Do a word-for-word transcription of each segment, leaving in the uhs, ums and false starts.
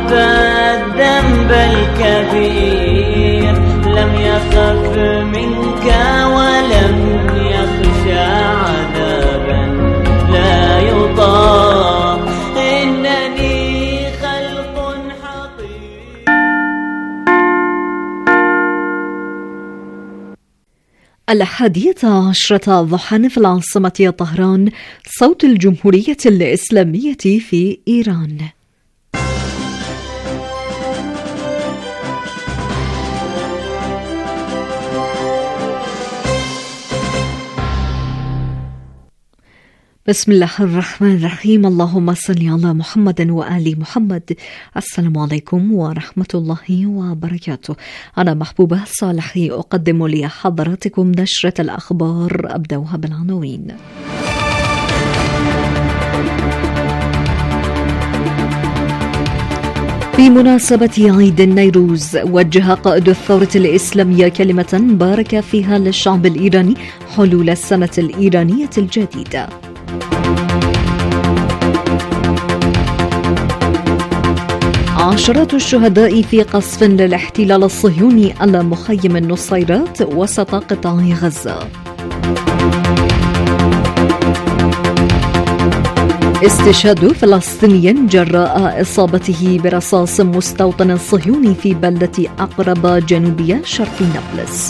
عرفت الذنب الكبير لم يخف منك ولم يخشى عذابا لا يطاق إنني خلق حقير. الحادية عشرة ضحى في العاصمة طهران، صوت الجمهورية الإسلامية في إيران. بسم الله الرحمن الرحيم. اللهم صل على محمد وآل محمد. السلام عليكم ورحمة الله وبركاته. أنا محبوبة صالحي أقدم لحضراتكم نشرة الأخبار، أبدأها بالعناوين. بمناسبة عيد النيروز وجه قائد الثورة الإسلامية كلمة بارك فيها للشعب الإيراني حلول السنة الإيرانية الجديدة. عشرات الشهداء في قصف للاحتلال الصهيوني على مخيم النصيرات وسط قطاع غزة. استشهاد فلسطيني جراء إصابته برصاص مستوطن صهيوني في بلدة أقرب جنوبية شرق نابلس.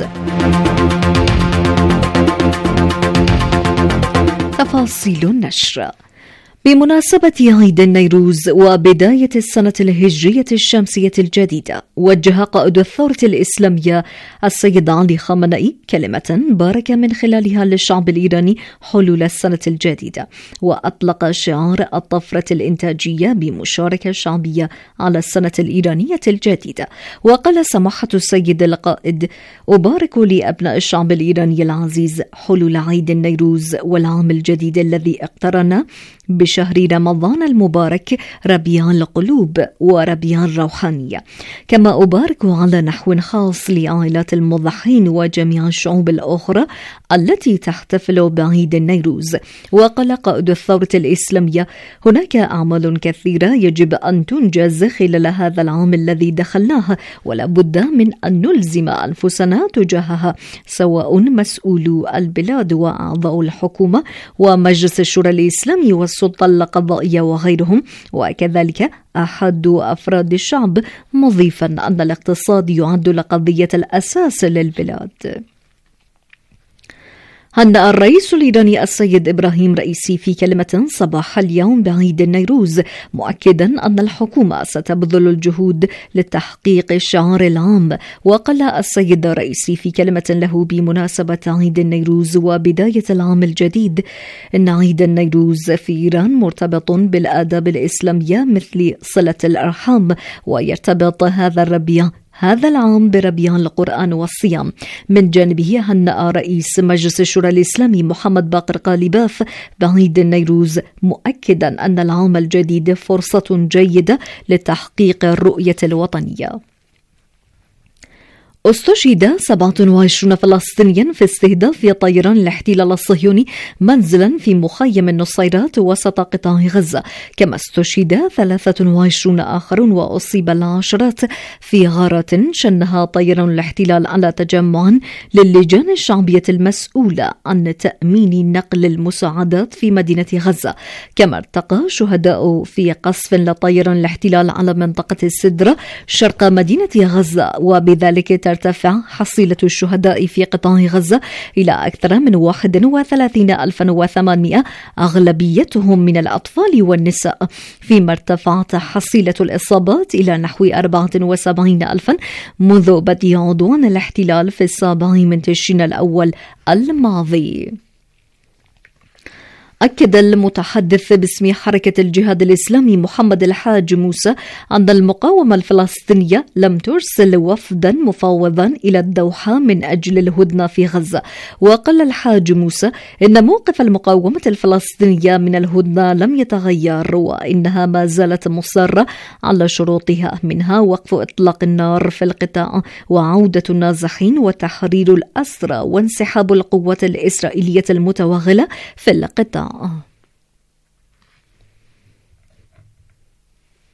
تفاصيل النشر. بمناسبة عيد النيروز وبداية السنة الهجرية الشمسية الجديدة، وجه قائد الثورة الإسلامية السيد علي خامنئي كلمة بارك من خلالها للشعب الإيراني حلول السنة الجديدة، وأطلق شعار الطفرة الإنتاجية بمشاركة شعبية على السنة الإيرانية الجديدة. وقال سماحة السيد القائد: أبارك لأبناء الشعب الإيراني العزيز حلول عيد النيروز والعام الجديد الذي اقترن بشهر رمضان المبارك، ربيع القلوب وربيع الروحانية. كما أبارك على نحو خاص لعائلات المضحين وجميع الشعوب الأخرى التي تحتفل بعيد النيروز. وقال قائد الثورة الإسلامية: هناك أعمال كثيرة يجب أن تنجز خلال هذا العام الذي دخلناه، ولا بد من أن نلزم أنفسنا تجاهها، سواء مسؤولو البلاد وأعضاء الحكومة ومجلس الشورى الإسلامي والسلطة القضائية وغيرهم، وكذلك أحد أفراد الشعب، مضيفا أن الاقتصاد يعد لقضية الأساس للبلاد. هنأ الرئيس الإيراني السيد إبراهيم رئيسي في كلمة صباح اليوم بعيد النيروز، مؤكدا أن الحكومة ستبذل الجهود لتحقيق الشعار العام. وقال السيد رئيسي في كلمة له بمناسبة عيد النيروز وبداية العام الجديد إن عيد النيروز في إيران مرتبط بالآداب الإسلامية مثل صلة الأرحام، ويرتبط هذا الربيع هذا العام بربيع القرآن والصيام. من جانبه هنأ رئيس مجلس الشورى الإسلامي محمد باقر قالباف بعيد النيروز، مؤكدا أن العام الجديد فرصة جيدة لتحقيق الرؤية الوطنية. استشهد سبعة وعشرين فلسطينيا في استهداف طيران الاحتلال الصهيوني منزلا في مخيم النصيرات وسط قطاع غزة. كما استشهد ثلاثة وعشرين آخرون وأصيب العشرات في غارات شنها طيران الاحتلال على تجمع للجان الشعبية المسؤولة عن تأمين نقل المساعدات في مدينة غزة. كما ارتقى شهداء في قصف لطيران الاحتلال على منطقة السدرة شرق مدينة غزة، وبذلك ترتفع حصيلة الشهداء في قطاع غزة إلى أكثر من واحد وثلاثين ألفا وثمانمائة، أغلبيتهم من الأطفال والنساء، فيما ارتفعت حصيلة الإصابات إلى نحو أربعة وسبعين ألفا منذ بدء عدوان الاحتلال في السابع من تشرين الأول الماضي. أكد المتحدث باسم حركة الجهاد الإسلامي محمد الحاج موسى أن المقاومة الفلسطينية لم ترسل وفدا مفاوضا إلى الدوحة من أجل الهدنة في غزة. وقال الحاج موسى إن موقف المقاومة الفلسطينية من الهدنة لم يتغير، وإنها ما زالت مصرة على شروطها، منها وقف إطلاق النار في القطاع وعودة النازحين وتحرير الأسرى وانسحاب القوات الإسرائيلية المتوغلة في القطاع.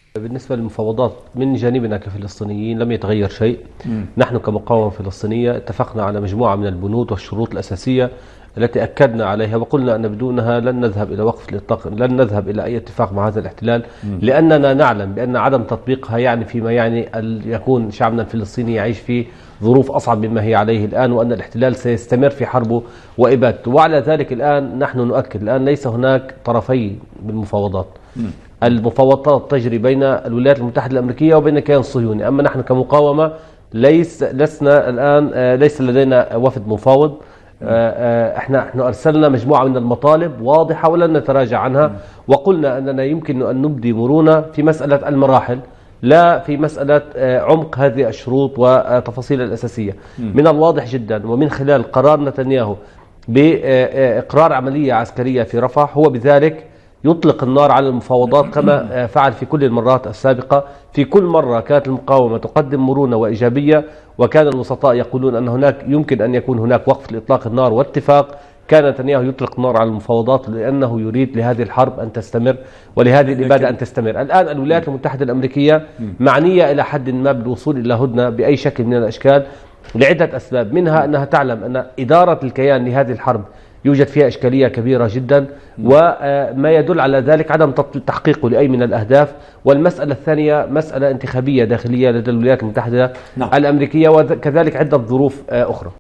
بالنسبة للمفاوضات من جانبنا كفلسطينيين لم يتغير شيء. م. نحن كمقاومة فلسطينية اتفقنا على مجموعة من البنود والشروط الأساسية التي أكدنا عليها، وقلنا أن بدونها لن نذهب إلى وقف الإطلاق، لن نذهب إلى أي اتفاق مع هذا الاحتلال، م. لأننا نعلم بأن عدم تطبيقها يعني فيما يعني أن يكون شعبنا الفلسطيني يعيش في ظروف أصعب مما هي عليه الآن، وأن الاحتلال سيستمر في حربه وإبادته. وعلى ذلك الآن نحن نؤكد الآن ليس هناك طرفي بالمفاوضات. م. المفاوضات تجري بين الولايات المتحدة الأمريكية وبين الكيان الصهيوني، أما نحن كمقاومة ليس لسنا الآن ليس لدينا وفد مفاوض. احنا احنا ارسلنا مجموعة من المطالب واضحة ولن نتراجع عنها، وقلنا أننا يمكن أن نبدي مرونة في مسألة المراحل لا في مسألة عمق هذه الشروط وتفاصيل الأساسية. من الواضح جدا ومن خلال قرار نتنياهو بإقرار عملية عسكرية في رفح هو بذلك يطلق النار على المفاوضات كما فعل في كل المرات السابقة. في كل مرة كانت المقاومة تقدم مرونة وإيجابية، وكان الوسطاء يقولون أن هناك يمكن أن يكون هناك وقف لإطلاق النار واتفاق. كان نتنياهو يطلق النار على المفاوضات لأنه يريد لهذه الحرب أن تستمر ولهذه الإبادة أن تستمر. الآن الولايات المتحدة الأمريكية معنية إلى حد ما بالوصول إلى هدنة بأي شكل من الأشكال لعدة أسباب، منها أنها تعلم أن إدارة الكيان لهذه الحرب يوجد فيها إشكالية كبيرة جدا، وما يدل على ذلك عدم تحقيقه لأي من الأهداف. والمسألة الثانية مسألة انتخابية داخلية لدى الولايات المتحدة نعم. الأمريكية، وكذلك عدة ظروف أخرى.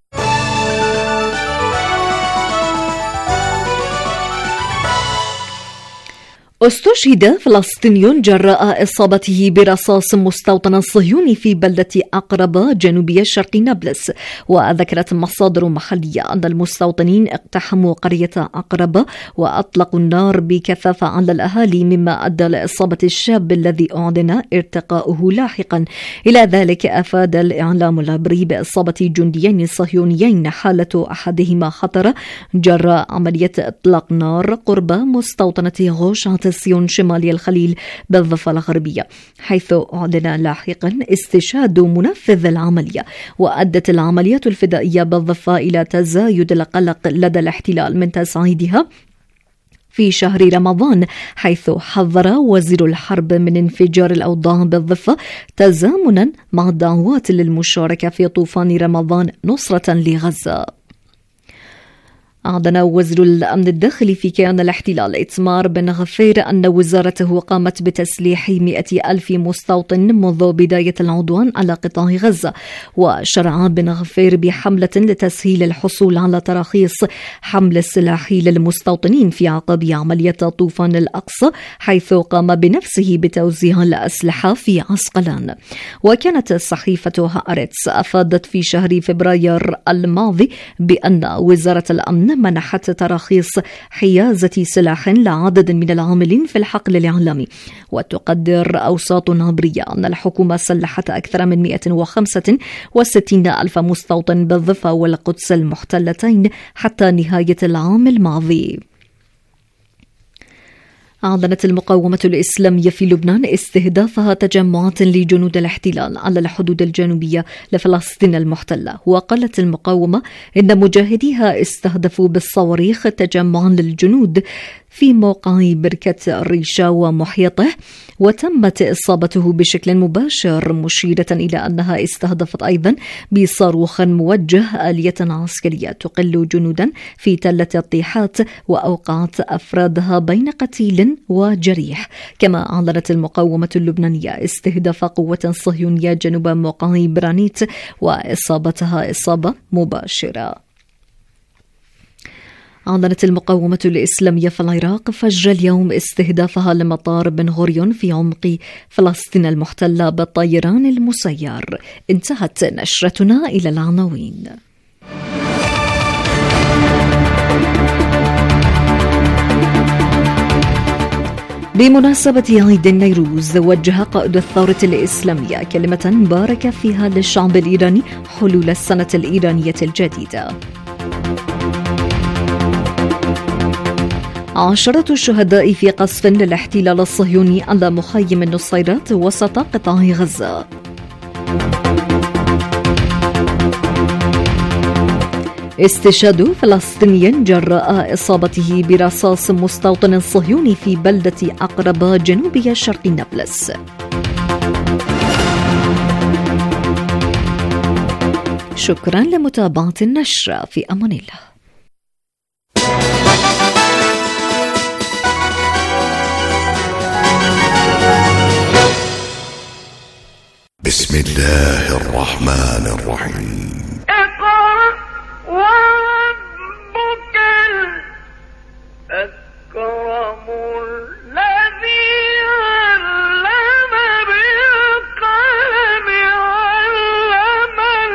استشهد فلسطيني جراء إصابته برصاص مستوطن صهيوني في بلدة عقربة جنوبية شرق نابلس. وذكرت مصادر محلية أن المستوطنين اقتحموا قرية عقربة وأطلقوا النار بكثافة على الأهالي، مما أدى لإصابة الشاب الذي أعلن ارتقاؤه لاحقا. إلى ذلك أفاد الإعلام العبري بإصابة جنديين صهيونيين حالة أحدهما خطرة جراء عملية إطلاق نار قرب مستوطنة غوش سيون شمالي الخليل بالضفة الغربية، حيث أعلن لاحقا استشهاد منفذ العملية. وأدت العمليات الفدائية بالضفة إلى تزايد القلق لدى الاحتلال من تصعيدها في شهر رمضان، حيث حذر وزير الحرب من انفجار الأوضاع بالضفة تزامنا مع الدعوات للمشاركة في طوفان رمضان نصرة لغزة. أعلن وزير الأمن الداخلي في كيان الاحتلال إتمار بن غفير أن وزارته قامت بتسليح مئة ألف مستوطن منذ بداية العدوان على قطاع غزة. وشرع بن غفير بحملة لتسهيل الحصول على تراخيص حمل السلاح للمستوطنين في عقب عملية طوفان الأقصى، حيث قام بنفسه بتوزيع الأسلحة في عسقلان. وكانت صحيفة هآرتس أفادت في شهر فبراير الماضي بأن وزارة الأمن منحت تراخيص حيازة سلاح لعدد من العاملين في الحقل الإعلامي. وتقدر أوساط عبرية أن الحكومة سلحت أكثر من مئة وخمسة وستين ألف مستوطن بالضفة والقدس المحتلتين حتى نهاية العام الماضي. أعلنت المقاومة الإسلامية في لبنان استهدافها تجمعات لجنود الاحتلال على الحدود الجنوبية لفلسطين المحتلة. وقالت المقاومة إن مجاهديها استهدفوا بالصواريخ تجمعا للجنود في موقع بركة الريشة ومحيطه، وتمت إصابته بشكل مباشر، مشيرة إلى أنها استهدفت أيضا بصاروخ موجه آلية عسكرية تقل جنودا في تلة الطيحات، وأوقعت أفرادها بين قتيل وجريح. كما أعلنت المقاومة اللبنانية استهداف قوة صهيونية جنوب موقع برانيت وإصابتها إصابة مباشرة. أعلنت المقاومة الإسلامية في العراق فجر اليوم استهدافها لمطار بن غوريون في عمق فلسطين المحتلة بالطيران المسير. انتهت نشرتنا إلى العناوين. بمناسبة عيد النيروز وجه قائد الثورة الإسلامية كلمة بارك فيها للشعب الإيراني حلول السنة الإيرانية الجديدة. عشرة الشهداء في قصف للاحتلال الصهيوني على مخيم النصيرات وسط قطاع غزة. استشهاد فلسطيني جراء إصابته برصاص مستوطن صهيوني في بلدة عقربة جنوبية شرق نابلس. شكرا لمتابعة النشرة، في أمان الله. بسم الله الرحمن الرحيم. اقرأ وربك الأكرم الذي علم بالقلم علم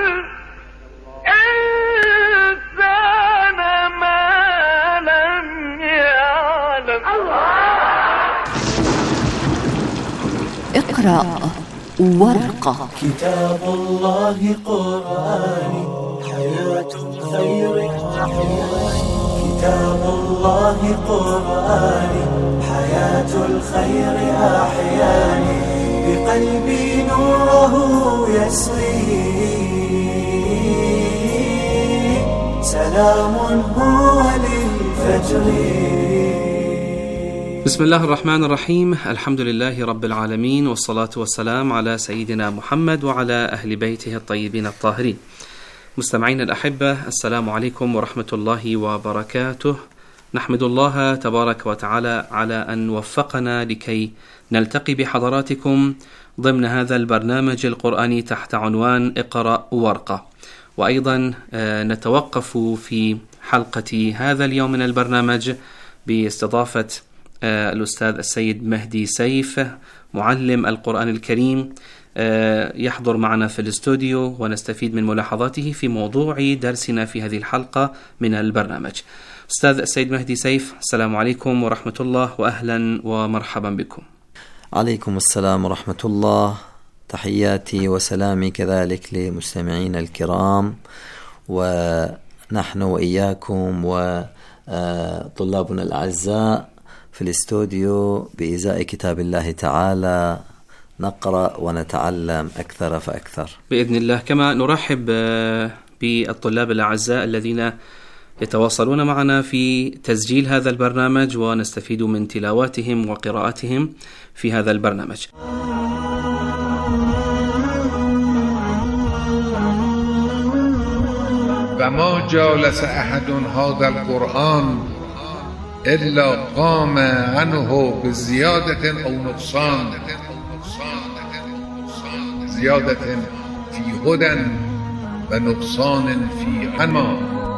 الإنسان ما لم يعلم. اقرأ ورقة. كتاب الله قرآني حياة الخير أحياني. كتاب الله قرآني حياة الخير أحياني. بقلبي نوره يسري سلام هو للفجر. بسم الله الرحمن الرحيم. الحمد لله رب العالمين، والصلاة والسلام على سيدنا محمد وعلى أهل بيته الطيبين الطاهرين. مستمعين الأحبة، السلام عليكم ورحمة الله وبركاته. نحمد الله تبارك وتعالى على أن وفقنا لكي نلتقي بحضراتكم ضمن هذا البرنامج القرآني تحت عنوان اقرأ ورقة. وأيضا نتوقف في حلقة هذا اليوم من البرنامج باستضافة الأستاذ السيد مهدي سيف، معلم القرآن الكريم، يحضر معنا في الاستوديو ونستفيد من ملاحظاته في موضوع درسنا في هذه الحلقة من البرنامج. أستاذ السيد مهدي سيف، السلام عليكم ورحمة الله، وأهلا ومرحبا بكم. عليكم السلام ورحمة الله. تحياتي وسلامي كذلك لمستمعين الكرام، ونحن وإياكم وطلابنا الأعزاء في الاستوديو بإزاء كتاب الله تعالى نقرأ ونتعلم أكثر فأكثر بإذن الله. كما نرحب بالطلاب الأعزاء الذين يتواصلون معنا في تسجيل هذا البرنامج ونستفيد من تلاواتهم وقراءاتهم في هذا البرنامج. وما جالس أحد هذا القرآن إلا قام عنه بزيادة أو نقصان، زيادة في هدى ونقصان في حما.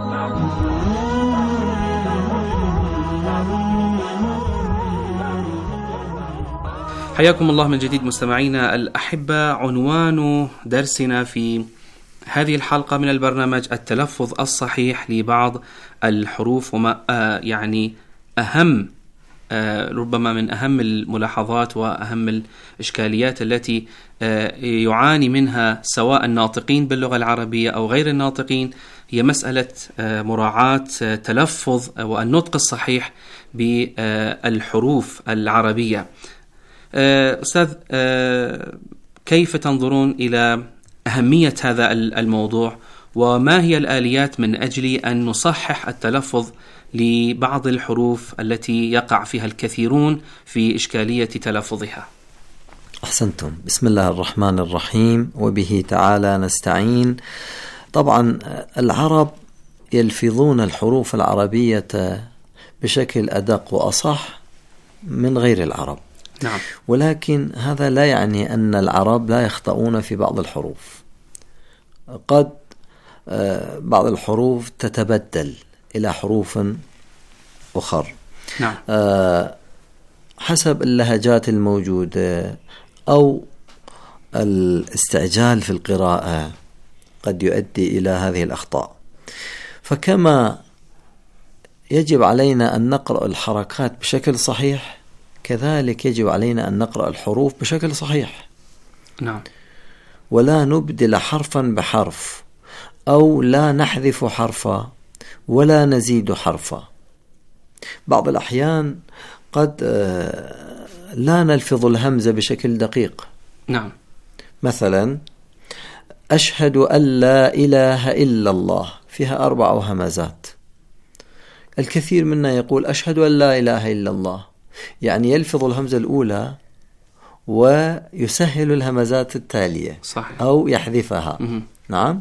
حياكم الله من جديد مستمعينا الأحبة. عنوان درسنا في هذه الحلقة من البرنامج التلفظ الصحيح لبعض الحروف، وما آه يعني أهم آه ربما من أهم الملاحظات وأهم الإشكاليات التي آه يعاني منها سواء الناطقين باللغة العربية أو غير الناطقين، هي مسألة آه مراعاة آه تلفظ آه والنطق الصحيح بالحروف العربية. آه أستاذ، آه كيف تنظرون إلى أهمية هذا الموضوع، وما هي الآليات من أجل أن نصحح التلفظ لبعض الحروف التي يقع فيها الكثيرون في إشكالية تلفظها؟ أحسنتم. بسم الله الرحمن الرحيم، وبه تعالى نستعين. طبعا العرب يلفظون الحروف العربية بشكل أدق وأصح من غير العرب. نعم. ولكن هذا لا يعني أن العرب لا يخطئون في بعض الحروف. قد بعض الحروف تتبدل إلى حروف أخرى. نعم. حسب اللهجات الموجودة أو الاستعجال في القراءة قد يؤدي إلى هذه الأخطاء. فكما يجب علينا أن نقرأ الحركات بشكل صحيح، كذلك يجب علينا أن نقرأ الحروف بشكل صحيح. نعم. ولا نبدل حرفا بحرف، أو لا نحذف حرفا ولا نزيد حرفا. بعض الأحيان قد لا نلفظ الهمزة بشكل دقيق. نعم. مثلا أشهد أن لا إله إلا الله، فيها أربع همزات. الكثير منا يقول أشهد أن لا إله إلا الله، يعني يلفظ الهمزة الأولى ويسهل الهمزات التالية صحيح. أو يحذفها. م- نعم.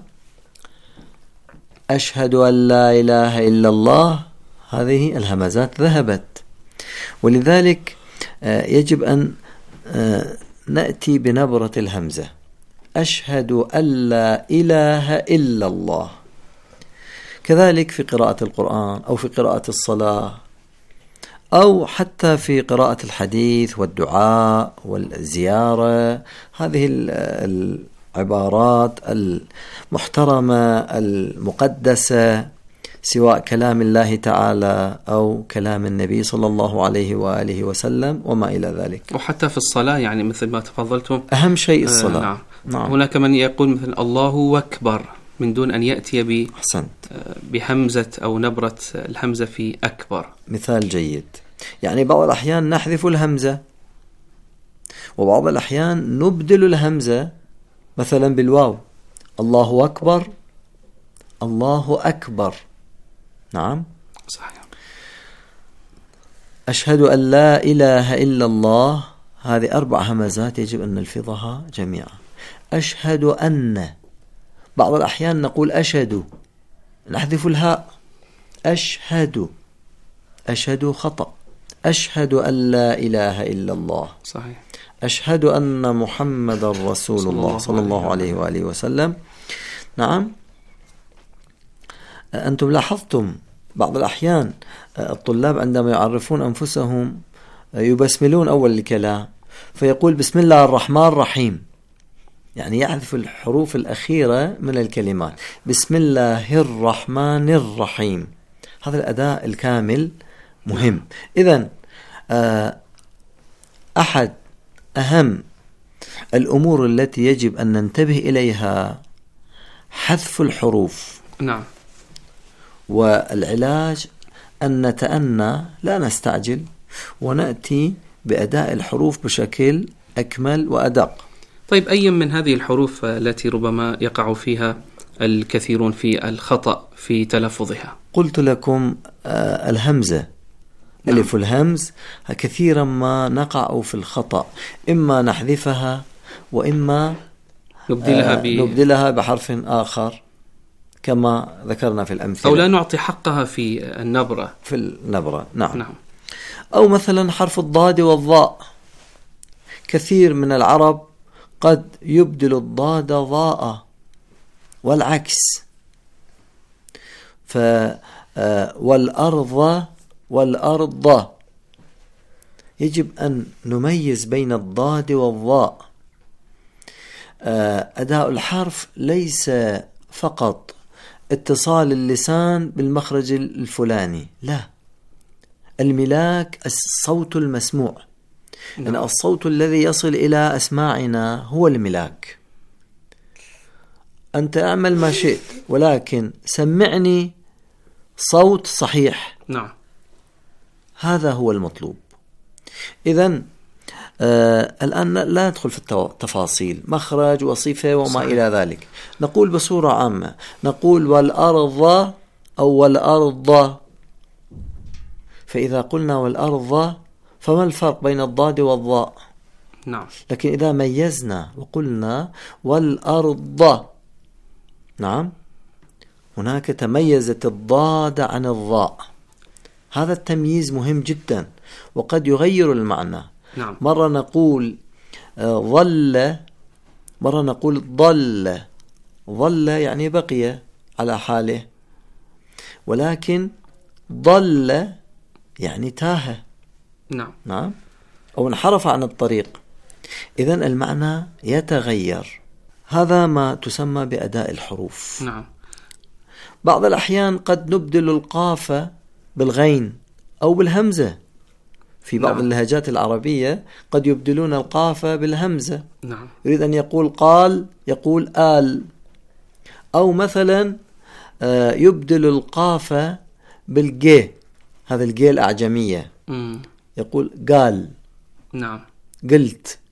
أشهد أن لا إله إلا الله، هذه الهمزات ذهبت، ولذلك يجب أن نأتي بنبرة الهمزة. أشهد أن لا إله إلا الله. كذلك في قراءة القرآن أو في قراءة الصلاة أو حتى في قراءة الحديث والدعاء والزيارة، هذه العبارات المحترمة المقدسة سواء كلام الله تعالى أو كلام النبي صلى الله عليه وآله وسلم وما إلى ذلك. وحتى في الصلاة يعني مثل ما تفضلتم أهم شيء الصلاة. آه نعم. نعم. هناك من يقول مثل الله أكبر من دون أن يأتي ب أحسنت. بهمزة أو نبرة الهمزة في أكبر. مثال جيد. يعني بعض الأحيان نحذف الهمزة، وبعض الأحيان نبدل الهمزة مثلا بالواو. الله أكبر، الله أكبر. نعم صحيح. أشهد أن لا إله إلا الله، هذه أربع همزات يجب أن نلفظها جميعا. أشهد أن، بعض الأحيان نقول أشهد، نحذف الهاء. أشهد، أشهد خطأ. أشهد أن لا إله إلا الله. صحيح. أشهد أن محمد رسول الله صلى الله عليه وآله وسلم. نعم. أنتم لاحظتم بعض الأحيان الطلاب عندما يعرفون أنفسهم يبسملون أول الكلام، فيقول بسم الله الرحمن الرحيم، يعني يحذف الحروف الأخيرة من الكلمات. بسم الله الرحمن الرحيم، هذا الأداء الكامل مهم. إذن أحد أهم الأمور التي يجب أن ننتبه إليها حذف الحروف. نعم. والعلاج أن نتأنى، لا نستعجل، ونأتي بأداء الحروف بشكل أكمل وأدق. طيب، أي من هذه الحروف التي ربما يقع فيها الكثيرون في الخطأ في تلفظها؟ قلت لكم آه الهمزة. نعم. ألف الهمز كثيرا ما نقع في الخطأ، إما نحذفها وإما نبدلها, آه ب... نبدلها بحرف آخر كما ذكرنا في الأمثلة، أو لا نعطي حقها في النبرة في النبرة. نعم. نعم. أو مثلا حرف الضاد والضاء، كثير من العرب قد يبدل الضاد ضاء والعكس. ف والأرض والأرض، يجب أن نميز بين الضاد والضاء. أداء الحرف ليس فقط اتصال اللسان بالمخرج الفلاني، لا، الملاك الصوت المسموع. نعم. يعني الصوت الذي يصل إلى أسماعنا هو الملاك. أنت أعمل ما شئت، ولكن سمعني صوت صحيح. نعم. هذا هو المطلوب. إذن آه الآن لا ندخل في التفاصيل، مخرج وصفة وما صحيح. إلى ذلك. نقول بصورة عامة، نقول والأرض أو والأرض. فإذا قلنا والأرض فما الفرق بين الضاد والضاء؟ نعم. لكن إذا ميزنا وقلنا والأرض، نعم، هناك تميزت الضاد عن الضاء. هذا التمييز مهم جدا وقد يغير المعنى. نعم. مرة نقول ظل، مرة نقول ضل. ظل يعني بقي على حاله، ولكن ضل يعني تاه. نعم. نعم. أو انحرف عن الطريق. إذن المعنى يتغير. هذا ما تسمى بأداء الحروف. نعم. بعض الأحيان قد نبدل القاف بالغين أو بالهمزة. في بعض نعم. اللهجات العربية قد يبدلون القاف بالهمزة. نعم. يريد أن يقول قال يقول آل، أو مثلا يبدل القاف بالجي، هذا الجي الأعجمية. مم. يقول قال. نعم. قلت.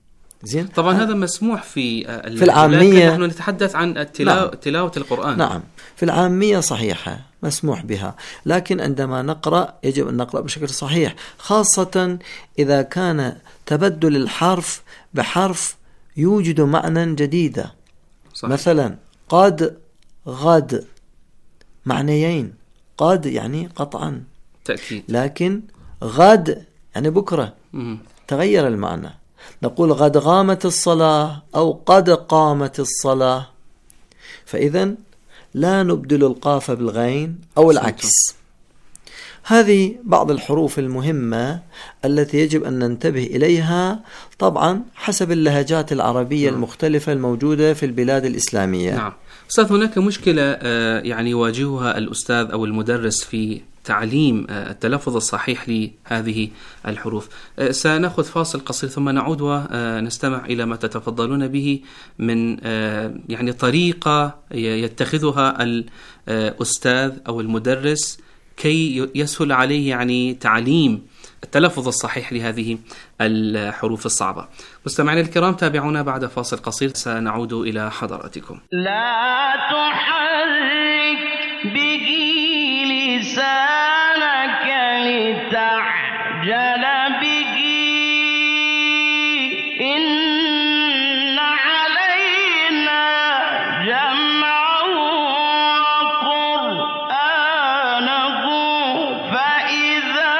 زين. طبعا هذا مسموح في في العامية. نحن نتحدث عن التلاوة نعم. تلاوة القرآن. نعم في العامية صحيحة مسموح بها، لكن عندما نقرأ يجب أن نقرأ بشكل صحيح، خاصة إذا كان تبدل الحرف بحرف يوجد معنى جديدا. صحيح. مثلا قد غد معنيين، قد يعني قطعا تأكيد، لكن غد يعني بكرة م- تغير المعنى. نقول قد قامت الصلاة أو قد قامت الصلاة، فإذن لا نبدل القاف بالغين أو العكس. هذه بعض الحروف المهمة التي يجب أن ننتبه إليها، طبعا حسب اللهجات العربية نعم. المختلفة الموجودة في البلاد الإسلامية. نعم. أستاذ، هناك مشكلة يعني يواجهها الأستاذ أو المدرس في تعليم التلفظ الصحيح لهذه الحروف. سنأخذ فاصل قصير ثم نعود ونستمع إلى ما تتفضلون به من يعني طريقة يتخذها الأستاذ أو المدرس كي يسهل عليه يعني تعليم التلفظ الصحيح لهذه الحروف الصعبة. مستمعينا الكرام، تابعونا بعد فاصل قصير سنعود إلى حضراتكم. لا تحرك به لسانك لتعجل به، إن علينا جمعه وقرآنه، فإذا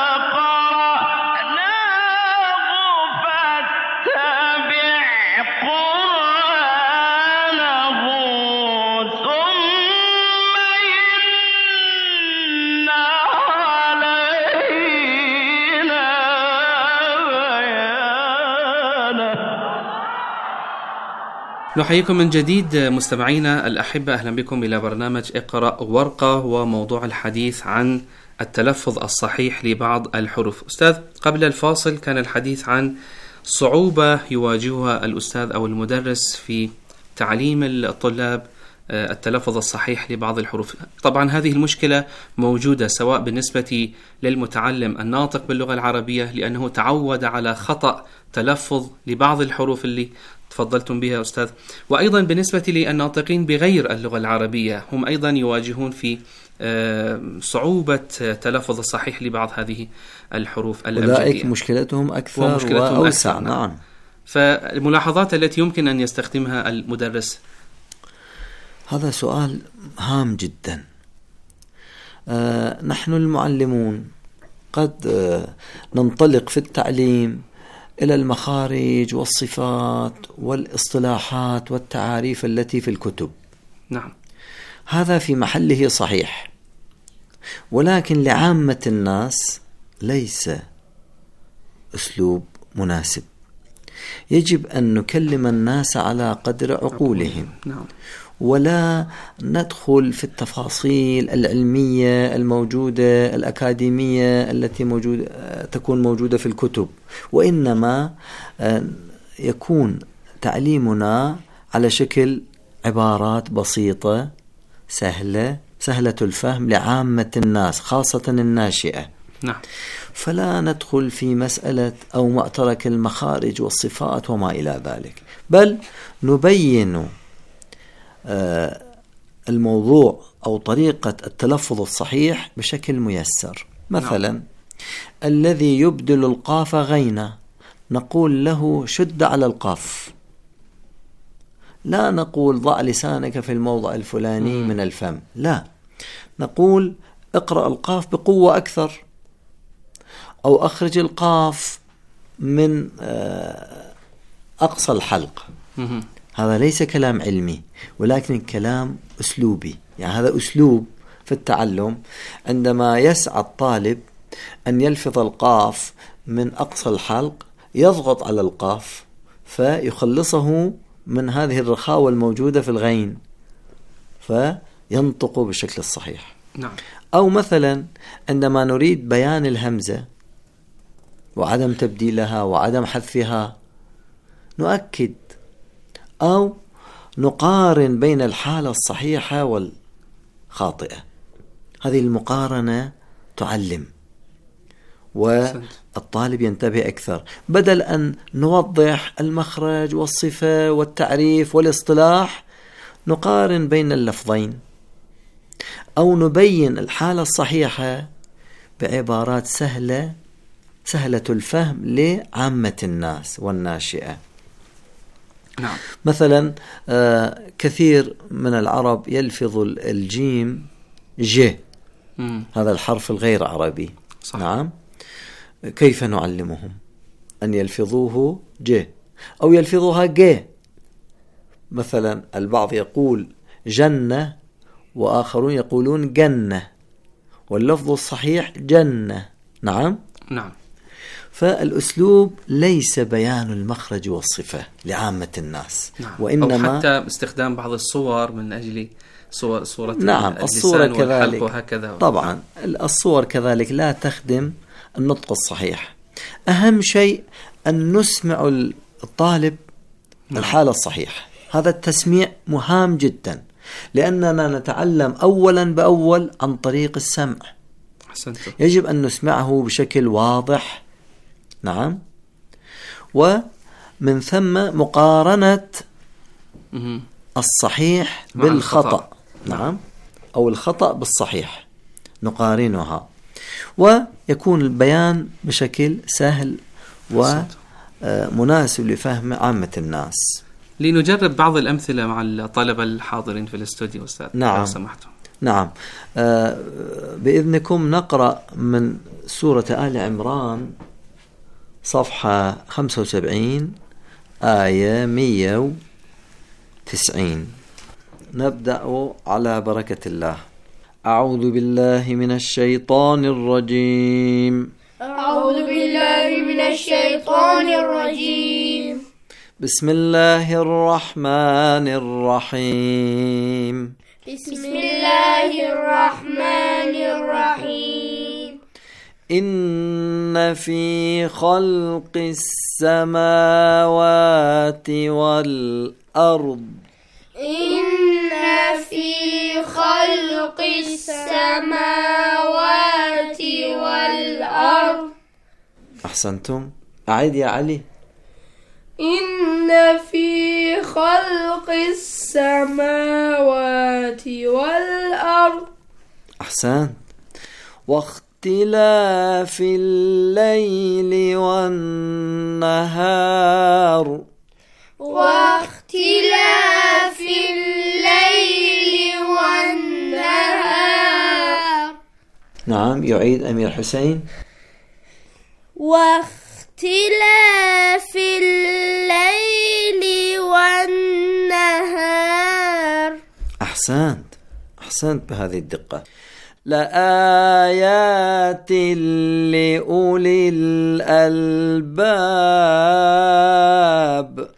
قرأناه فاتبع قرآنه، ثم إن علينا بيانه. نحييكم من جديد مستمعينا الأحبة، أهلا بكم إلى برنامج اقرأ ورقة، وموضوع الحديث عن التلفظ الصحيح لبعض الحروف. أستاذ، قبل الفاصل كان الحديث عن صعوبة يواجهها الأستاذ أو المدرس في تعليم الطلاب التلفظ الصحيح لبعض الحروف. طبعا هذه المشكلة موجودة سواء بالنسبة للمتعلم الناطق باللغة العربية لأنه تعود على خطأ تلفظ لبعض الحروف اللي تفضلتم بها أستاذ، وأيضا بالنسبة للناطقين بغير اللغة العربية هم أيضا يواجهون في صعوبة تلفظ الصحيح لبعض هذه الحروف الأبجدية. أولئك مشكلتهم أكثر ومشكلتهم وأوسع. أكثر. نعم. فالملاحظات التي يمكن أن يستخدمها المدرس. هذا سؤال هام جدا. آه نحن المعلمون قد آه ننطلق في التعليم إلى المخارج والصفات والاصطلاحات والتعاريف التي في الكتب. نعم. هذا في محله صحيح، ولكن لعامة الناس ليس أسلوب مناسب. يجب أن نكلم الناس على قدر عقولهم. نعم. ولا ندخل في التفاصيل العلمية الموجودة الأكاديمية التي موجودة تكون موجودة في الكتب، وإنما يكون تعليمنا على شكل عبارات بسيطة سهلة سهلة الفهم لعامة الناس خاصة الناشئة. نعم. فلا ندخل في مسألة أو معترك المخارج والصفات وما إلى ذلك، بل نبين الموضوع أو طريقة التلفظ الصحيح بشكل ميسر. مثلا نعم. الذي يبدل القاف غينة نقول له شد على القاف، لا نقول ضع لسانك في الموضع الفلاني م. من الفم، لا، نقول اقرأ القاف بقوة أكثر، أو أخرج القاف من أقصى الحلق. م. هذا ليس كلام علمي ولكن كلام أسلوبي، يعني هذا أسلوب في التعلم. عندما يسعى الطالب أن يلفظ القاف من أقصى الحلق يضغط على القاف فيخلصه من هذه الرخاوة الموجودة في الغين فينطق بالشكل الصحيح. نعم. أو مثلا عندما نريد بيان الهمزة وعدم تبديلها وعدم حذفها نؤكد أو نقارن بين الحالة الصحيحة والخاطئة. هذه المقارنة تعلم، والطالب ينتبه أكثر، بدل أن نوضح المخرج والصفة والتعريف والاصطلاح نقارن بين اللفظين، أو نبين الحالة الصحيحة بعبارات سهلة سهلة الفهم لعامة الناس والناشئة. نعم. مثلا كثير من العرب يلفظ الجيم ج، مم. هذا الحرف الغير عربي. صح. نعم. كيف نعلمهم أن يلفظوه ج أو يلفظوها ج؟ مثلا البعض يقول جنة وآخرون يقولون جنة، واللفظ الصحيح جنة. نعم. نعم. فالأسلوب ليس بيان المخرج والصفة لعامة الناس. نعم. وإنما أو حتى استخدام بعض الصور من أجل صور صورة نعم الصورة كذلك. وهكذا. طبعا الصور كذلك لا تخدم النطق الصحيح. أهم شيء أن نسمع الطالب نعم. الحالة الصحيحة. هذا التسميع مهم جدا، لأننا نتعلم أولا بأول عن طريق السمع. أحسنتم. يجب أن نسمعه بشكل واضح. نعم. ومن ثم مقارنة مم. الصحيح بالخطأ. نعم. أو الخطأ بالصحيح نقارنها، ويكون البيان بشكل سهل ومناسب لفهم عامة الناس. لنجرب بعض الأمثلة مع الطلبة الحاضرين في الاستوديو أستاذ. نعم. لو سمحتم. نعم. آه بإذنكم نقرأ من سورة آل عمران صفحة خمسة وسبعين آية مئة وتسعين. نبدأ على بركة الله. أعوذ بالله من الشيطان الرجيم. أعوذ بالله من الشيطان الرجيم. بسم الله الرحمن الرحيم. بسم الله الرحمن الرحيم. إن في خلق السماوات والأرض إن في خلق السماوات والأرض. أحسنتم. أعيد يا علي. إن في خلق السماوات والأرض. أحسنت. واختلاف الليل والنهار. واختلاف الليل والنهار. نعم. يعيد أمير حسين. واختلاف الليل والنهار. أحسنت. أحسنت بهذه الدقة. لآيات لأولي الألباب.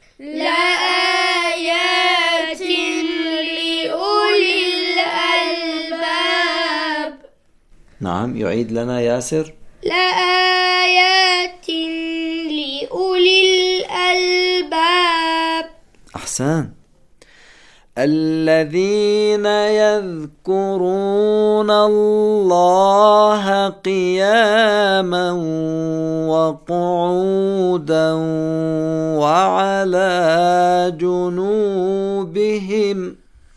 لآيات لأولي الألباب. نعم. يعيد لنا ياسر. لآيات لأولي الألباب. أحسن. الذين يذكرون الله قياما وقعودا وعلى جنوبهم.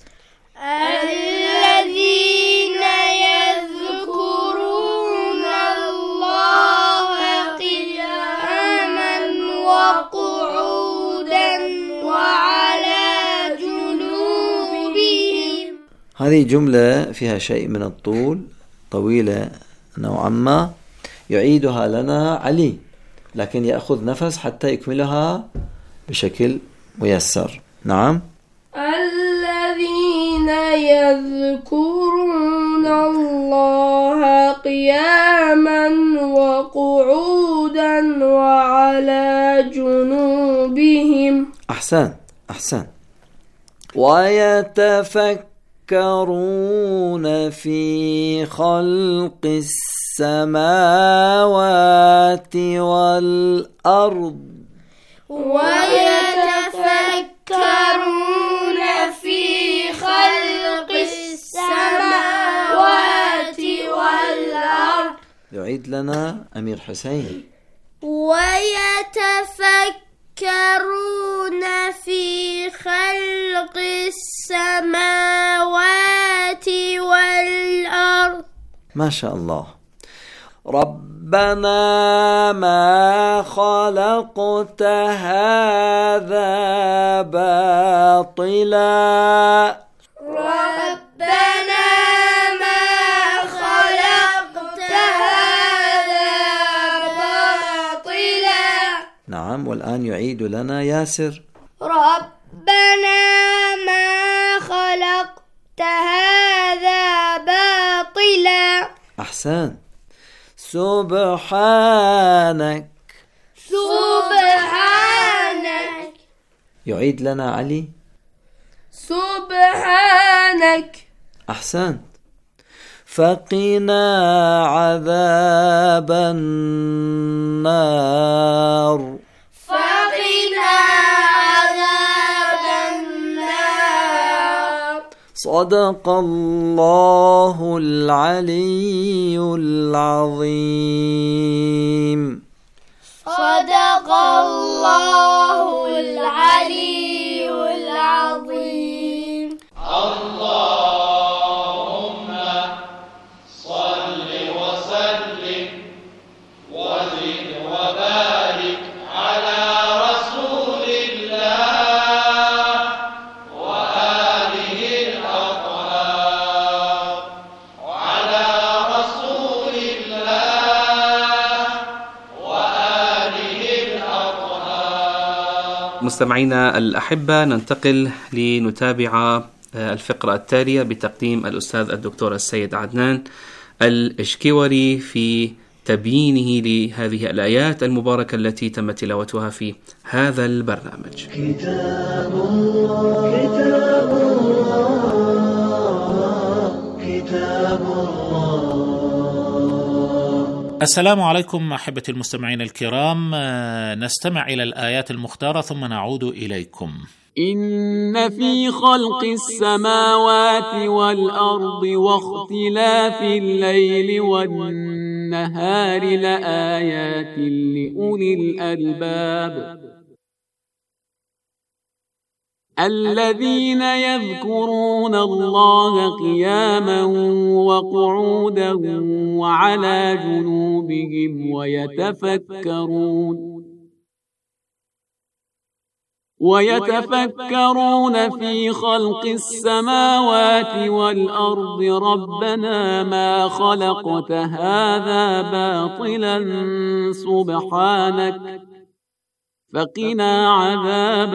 الذين يذكرون الله قياما وقعودا وعلى جنوبهم. هذه جملة فيها شيء من الطول، طويلة نوعا ما. يعيدها لنا علي، لكن يأخذ نفس حتى يكملها بشكل ميسر. نعم. الذين يذكرون الله قياما وقعودا وعلى جنوبهم. أحسن. أحسن. ويتفكرون في خلق السماوات والأرض. ويتفكرون في خلق السماوات والأرض. يعيد لنا أمير حسين. ويتفكرون في خلق السماوات والأرض. ما شاء الله. ربنا ما خلقت هذا باطلا. ربنا ما خلقت هذا باطلا. نعم، والآن يعيد لنا ياسر. ربنا ما خلقت هذا باطلا. أحسن. سبحانك. سبحانك. يعيد لنا علي. سبحانك. أحسنت. فقنا عذاب النار. فقنا عذاب النار. صدق الله العلي العظيم. صدق الله العلي العظيم. اللهم صل وسلم وزد وبارك على رسول الله وآله الأطهار. على رسول الله وآله الأطهار. مستمعينا الأحبة، ننتقل لنتابع الفقرة التالية بتقديم الأستاذ الدكتور السيد عدنان الإشكوري في تبيينه لهذه الآيات المباركة التي تم تلاوتها في هذا البرنامج. كتاب الله كتاب الله كتاب الله. السلام عليكم أحبة المستمعين الكرام، نستمع إلى الآيات المختارة ثم نعود إليكم. إن في خلق السماوات والأرض واختلاف الليل والنهار لآيات لأولي الألباب الذين يذكرون الله قياما وقعودا وعلى جنوبهم ويتفكرون ويتفكرون في خلق السماوات والأرض ربنا ما خلقت هذا باطلا سبحانك فقنا عذاب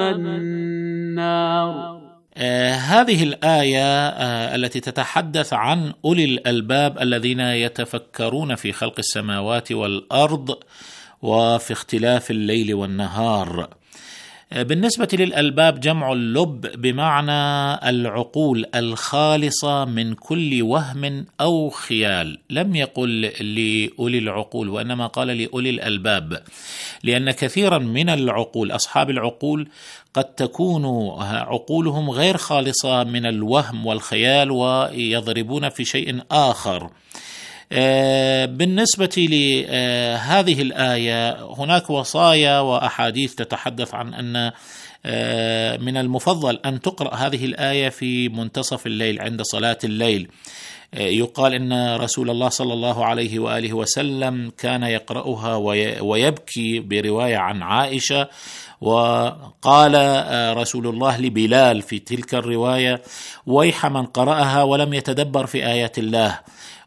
النار. آه هذه الآية آه التي تتحدث عن أولي الألباب الذين يتفكرون في خلق السماوات والأرض وفي اختلاف الليل والنهار. بالنسبة للألباب جمع اللب بمعنى العقول الخالصة من كل وهم أو خيال، لم يقل لأولي العقول وإنما قال لأولي الألباب، لأن كثيرا من العقول أصحاب العقول قد تكون عقولهم غير خالصة من الوهم والخيال ويضربون في شيء آخر. بالنسبة لهذه الآية هناك وصايا وأحاديث تتحدث عن أن من المفضل أن تقرأ هذه الآية في منتصف الليل عند صلاة الليل. يقال إن رسول الله صلى الله عليه وآله وسلم كان يقرأها ويبكي برواية عن عائشة، وقال رسول الله لبلال في تلك الرواية: ويح من قرأها ولم يتدبر في آيات الله.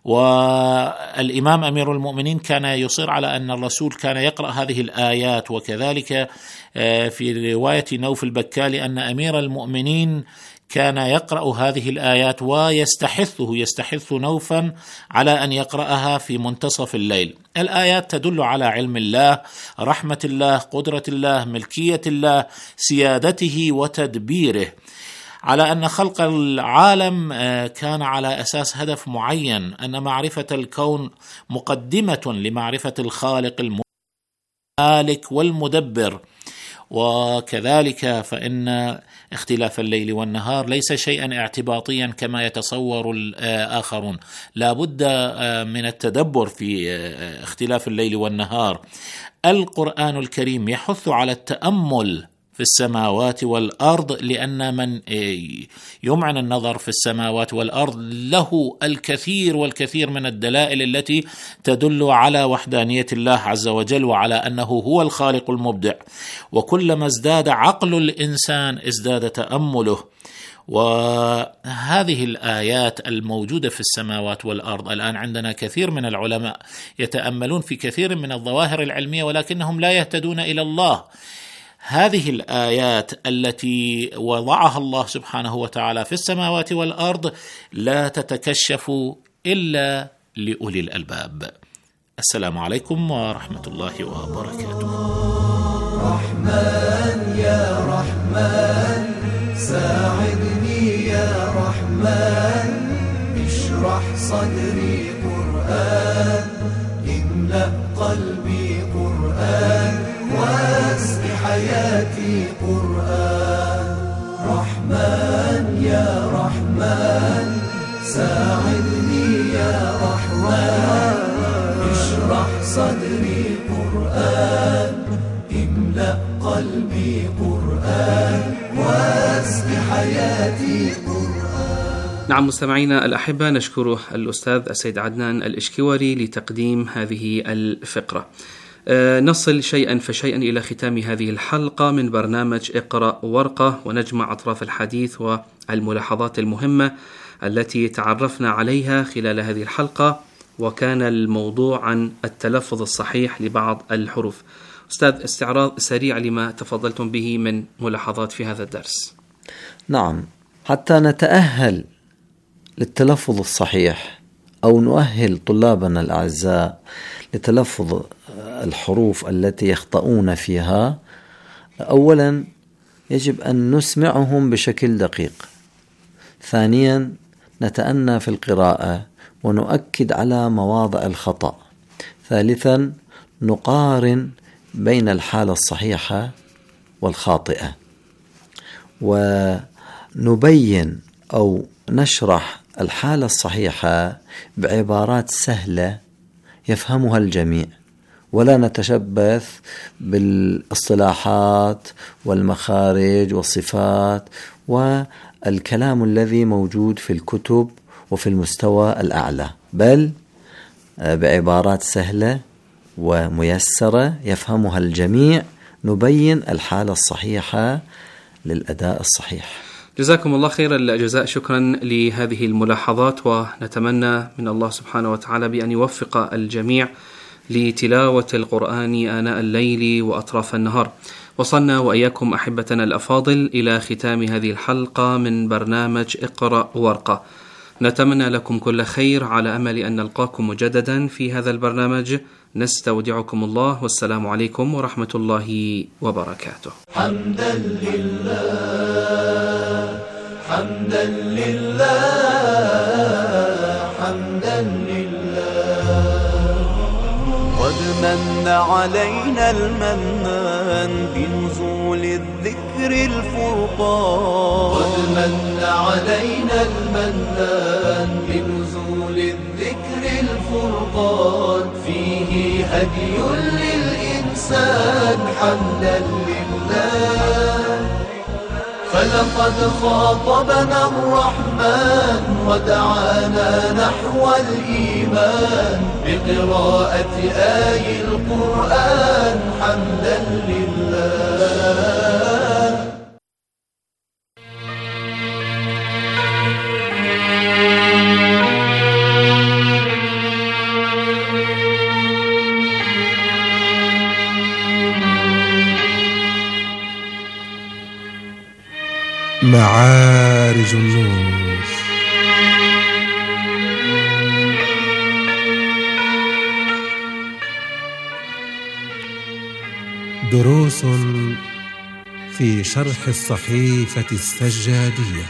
والإمام أمير المؤمنين كان يصر على أن الرسول كان يقرأ هذه الآيات، وكذلك في رواية نوف البكالي أن أمير المؤمنين كان يقرأ هذه الآيات ويستحثه يستحث نوفا على أن يقرأها في منتصف الليل. الآيات تدل على علم الله، رحمة الله، قدرة الله، ملكية الله، سيادته وتدبيره، على أن خلق العالم كان على أساس هدف معين، أن معرفة الكون مقدمة لمعرفة الخالق المالك والمدبر، وكذلك فإن اختلاف الليل والنهار ليس شيئا اعتباطيا كما يتصور الآخرون، لا بد من التدبر في اختلاف الليل والنهار. القرآن الكريم يحث على التأمل في السماوات والأرض، لأن من يمعن النظر في السماوات والأرض له الكثير والكثير من الدلائل التي تدل على وحدانية الله عز وجل وعلى أنه هو الخالق المبدع، وكلما ازداد عقل الإنسان ازداد تأمله. وهذه الآيات الموجودة في السماوات والأرض الآن عندنا كثير من العلماء يتأملون في كثير من الظواهر العلمية ولكنهم لا يهتدون إلى الله. هذه الآيات التي وضعها الله سبحانه وتعالى في السماوات والأرض لا تتكشف إلا لأولي الألباب. السلام عليكم ورحمة الله وبركاته. رحمن يا رحمن ساعدني يا رحمن، اشرح صدري قرآن، املأ قلبي قرآن، واسق حياتي قرآن. رحمن يا رحمن ساعدني يا رحمن، اشرح صدري قرآن، املأ قلبي قرآن، واسق حياتي قرآن. نعم مستمعينا الأحبة، نشكر الأستاذ السيد عدنان الإشكوري لتقديم هذه الفقرة. نصل شيئا فشيئا إلى ختام هذه الحلقة من برنامج اقرأ ورقة، ونجمع أطراف الحديث والملاحظات المهمة التي تعرفنا عليها خلال هذه الحلقة، وكان الموضوع عن التلفظ الصحيح لبعض الحروف. أستاذ، استعراض سريع لما تفضلتم به من ملاحظات في هذا الدرس. نعم، حتى نتأهل للتلفظ الصحيح أو نؤهل طلابنا الأعزاء لتلفظ الحروف التي يخطئون فيها، أولا يجب أن نسمعهم بشكل دقيق. ثانيا نتأنى في القراءة ونؤكد على مواضع الخطأ. ثالثا نقارن بين الحالة الصحيحة والخاطئة، ونبين أو نشرح الحالة الصحيحة بعبارات سهلة يفهمها الجميع، ولا نتشبث بالاصطلاحات والمخارج والصفات والكلام الذي موجود في الكتب وفي المستوى الأعلى، بل بعبارات سهلة وميسرة يفهمها الجميع نبين الحالة الصحيحة للأداء الصحيح. جزاكم الله خير الجزاء، شكرا لهذه الملاحظات، ونتمنى من الله سبحانه وتعالى بأن يوفق الجميع لتلاوة القرآن آناء الليل وأطراف النهار. وصلنا وإياكم أحبتنا الأفاضل إلى ختام هذه الحلقة من برنامج اقرأ ورقة. نتمنى لكم كل خير على أمل أن نلقاكم مجددا في هذا البرنامج. نستودعكم الله، والسلام عليكم ورحمة الله وبركاته. حمدا لله حمدا لله حمدا لله، قد من علينا المنان بنزول الذكر الفرقان، قد من علينا المنان بنزول الذكر الفرقان، فيه هدي للإنسان حمدا لله. فلقد خاطبنا الرحمن ودعانا نحو الإيمان بقراءة آي القرآن حمدا لله. معارج النور. دروس في شرح الصحيفة السجادية.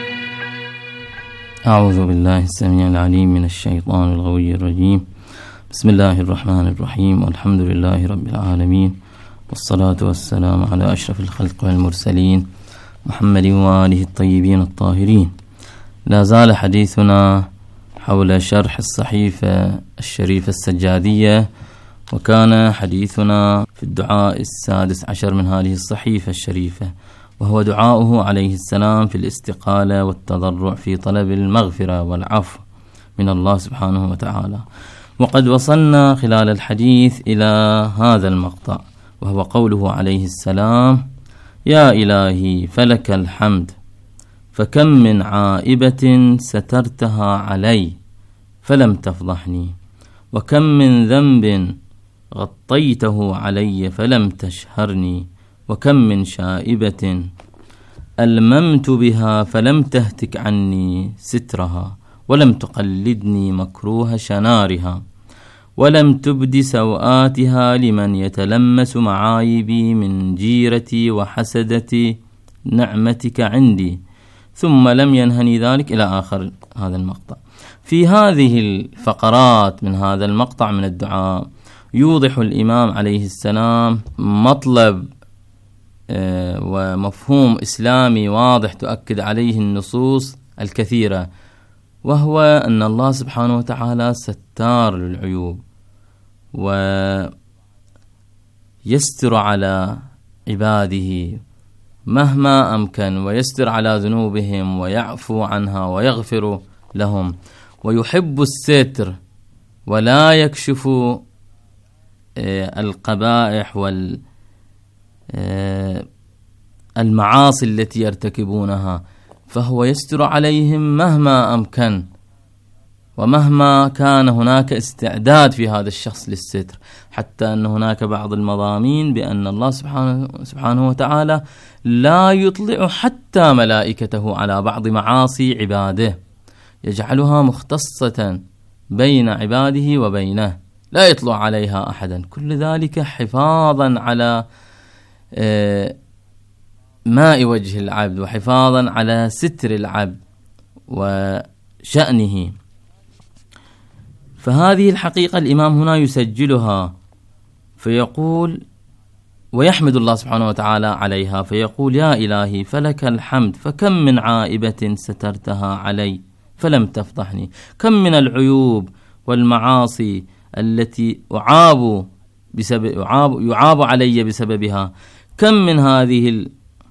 أعوذ بالله السميع العليم من الشيطان الغوي الرجيم. بسم الله الرحمن الرحيم، والحمد لله رب العالمين، والصلاة والسلام على أشرف الخلق والمرسلين محمد وآله الطيبين الطاهرين. لا زال حديثنا حول شرح الصحيفة الشريفة السجادية، وكان حديثنا في الدعاء السادس عشر من هذه الصحيفة الشريفة، وهو دعاؤه عليه السلام في الاستقالة والتضرع في طلب المغفرة والعفو من الله سبحانه وتعالى. وقد وصلنا خلال الحديث إلى هذا المقطع، وهو قوله عليه السلام: يا إلهي فلك الحمد، فكم من عائبة سترتها علي فلم تفضحني، وكم من ذنب غطيته علي فلم تشهرني، وكم من شائبة ألممت بها فلم تهتك عني سترها، ولم تقلدني مكروه شنارها، ولم تبد سوآتها لمن يتلمس معايبي من جيرتي وحسدتي نعمتك عندي، ثم لم ينهني ذلك، إلى آخر هذا المقطع. في هذه الفقرات من هذا المقطع من الدعاء يوضح الإمام عليه السلام مطلب ومفهوم إسلامي واضح تؤكد عليه النصوص الكثيرة، وهو أن الله سبحانه وتعالى ستار للعيوب، ويستر على عباده مهما أمكن، ويستر على ذنوبهم ويعفو عنها ويغفر لهم، ويحب الستر ولا يكشف القبائح والمعاصي التي يرتكبونها، فهو يستر عليهم مهما أمكن، ومهما كان هناك استعداد في هذا الشخص للستر، حتى أن هناك بعض المضامين بأن الله سبحانه, سبحانه وتعالى لا يطلع حتى ملائكته على بعض معاصي عباده، يجعلها مختصة بين عباده وبينه، لا يطلع عليها أحدا، كل ذلك حفاظا على ماء وجه العبد، وحفاظا على ستر العبد وشأنه. فهذه الحقيقة الإمام هنا يسجلها، فيقول ويحمد الله سبحانه وتعالى عليها، فيقول: يا إلهي فلك الحمد، فكم من عائبة سترتها علي فلم تفضحني، كم من العيوب والمعاصي التي أعاب بسبب يعاب, يعاب علي بسببها، كم من هذه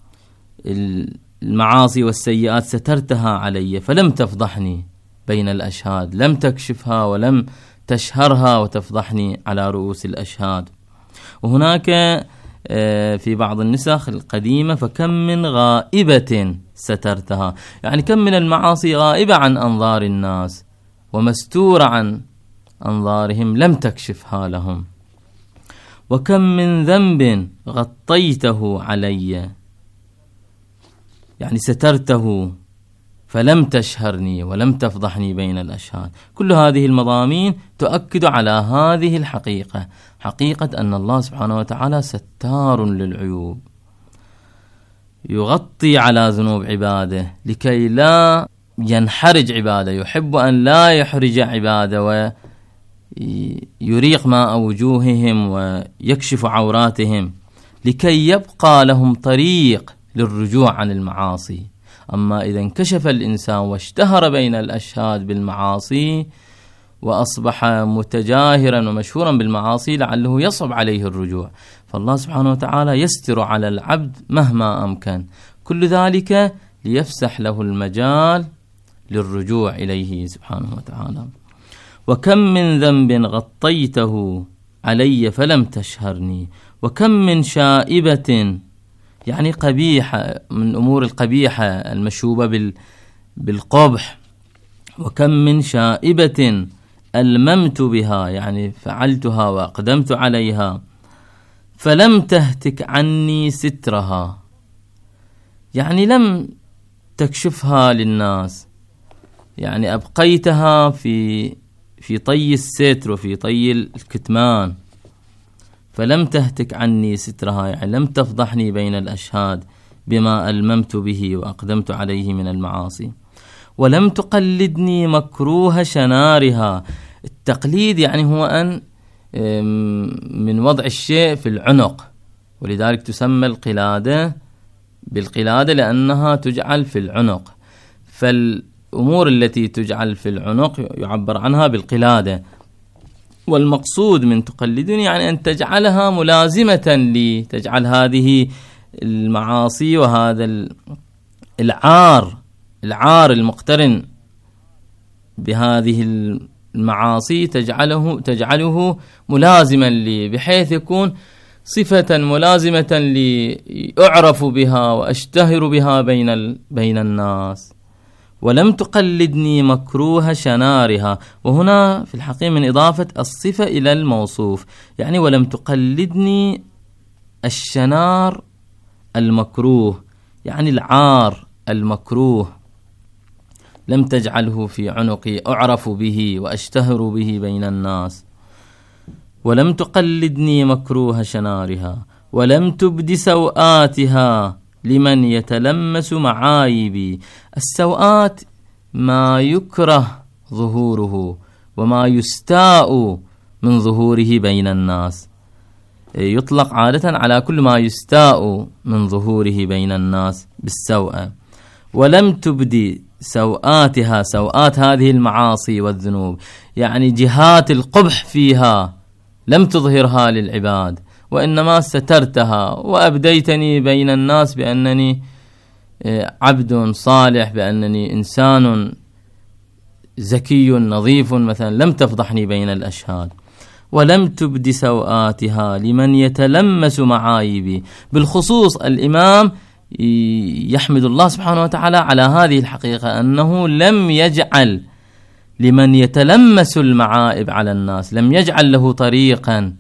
المعاصي والسيئات سترتها علي فلم تفضحني بين الأشهاد، لم تكشفها ولم تشهرها وتفضحني على رؤوس الأشهاد. وهناك في بعض النسخ القديمة: فكم من غائبة سترتها، يعني كم من المعاصي غائبة عن أنظار الناس ومستورة عن أنظارهم لم تكشفها لهم، وكم من ذنب غطيته علي، يعني سترته فلم تشهرني ولم تفضحني بين الأشهاد. كل هذه المضامين تؤكد على هذه الحقيقة، حقيقة أن الله سبحانه وتعالى ستار للعيوب، يغطي على ذنوب عباده لكي لا ينحرج عباده، يحب أن لا يحرج عباده ويريق ماء وجوههم ويكشف عوراتهم، لكي يبقى لهم طريق للرجوع عن المعاصي. أما إذا انكشف الإنسان واشتهر بين الأشهاد بالمعاصي وأصبح متجاهرا ومشهورا بالمعاصي، لعله يصعب عليه الرجوع، فالله سبحانه وتعالى يستر على العبد مهما أمكن، كل ذلك ليفسح له المجال للرجوع إليه سبحانه وتعالى. وكم من ذنب غطيته علي فلم تشهرني، وكم من شائبة، يعني قبيحة من أمور القبيحة المشوبة بالقبح، وكم من شائبة ألممت بها، يعني فعلتها وأقدمت عليها، فلم تهتك عني سترها، يعني لم تكشفها للناس، يعني أبقيتها في في طي الستر وفي طي الكتمان، فلم تهتك عني سترها، يعني لم تفضحني بين الأشهاد بما ألممت به وأقدمت عليه من المعاصي. ولم تقلدني مكروه شنارها، التقليد يعني هو أن من وضع الشيء في العنق، ولذلك تسمى القلادة بالقلادة لأنها تجعل في العنق. فالأمور التي تجعل في العنق يعبر عنها بالقلادة. والمقصود من تقلدني يعني أن تجعلها ملازمة لي، تجعل هذه المعاصي وهذا العار العار المقترن بهذه المعاصي تجعله تجعله ملازما لي، بحيث يكون صفة ملازمة لي أعرف بها وأشتهر بها بين بين الناس. ولم تقلدني مكروه شنارها، وهنا في الحقيقة من إضافة الصفة إلى الموصوف، يعني ولم تقلدني الشنار المكروه، يعني العار المكروه، لم تجعله في عنقي أعرف به وأشتهر به بين الناس. ولم تقلدني مكروه شنارها، ولم تبد سوآتها لمن يتلمس معايبي. السوآت ما يكره ظهوره وما يستاء من ظهوره بين الناس، يطلق عادة على كل ما يستاء من ظهوره بين الناس بالسوءة. ولم تبدي سوآتها، سوآت هذه المعاصي والذنوب يعني جهات القبح فيها لم تظهرها للعباد، وإنما سترتها وأبديتني بين الناس بأنني عبد صالح، بأنني إنسان زكي نظيف مثلا، لم تفضحني بين الأشهاد. ولم تبد سوآتها لمن يتلمس معايبي. بالخصوص الإمام يحمد الله سبحانه وتعالى على هذه الحقيقة، أنه لم يجعل لمن يتلمس المعائب على الناس، لم يجعل له طريقا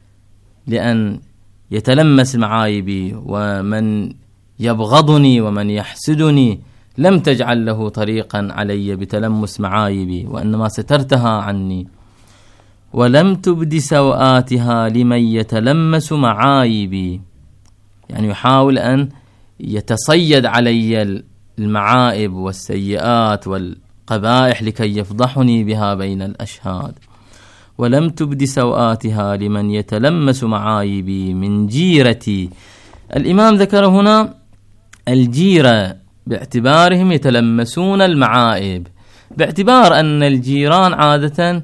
لأن يتلمس معايبي، ومن يبغضني ومن يحسدني لم تجعل له طريقا علي بتلمس معايبي، وإنما سترتها عني. ولم تبد سوآتها لمن يتلمس معايبي، يعني يحاول أن يتصيد علي المعائب والسيئات والقبائح لكي يفضحني بها بين الأشهاد. ولم تبد سوآتها لمن يتلمس معايبي من جيرتي. الإمام ذكر هنا الجيرة باعتبارهم يتلمسون المعائب، باعتبار أن الجيران عادة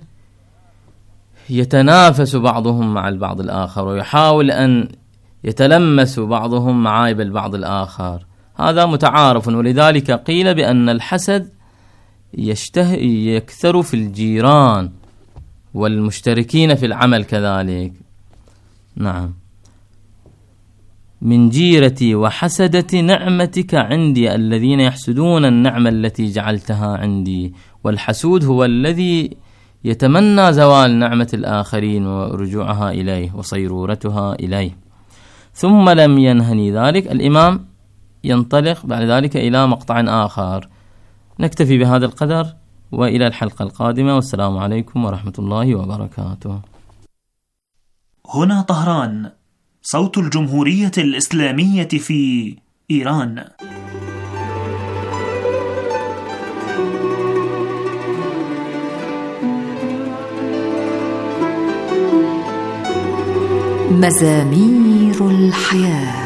يتنافس بعضهم مع البعض الآخر، ويحاول أن يتلمس بعضهم معايب البعض الآخر، هذا متعارف. ولذلك قيل بأن الحسد يشته يكثر في الجيران والمشتركين في العمل كذلك. نعم. من جيرتي وحسدة نعمتك عندي، الذين يحسدون النعمة التي جعلتها عندي. والحسود هو الذي يتمنى زوال نعمة الآخرين ورجوعها إليه وصيرورتها إليه. ثم لم ينهني ذلك، الإمام ينطلق بعد ذلك إلى مقطع آخر. نكتفي بهذا القدر، وإلى الحلقة القادمة، والسلام عليكم ورحمة الله وبركاته. هنا طهران، صوت الجمهورية الإسلامية في إيران. مزامير الحياة.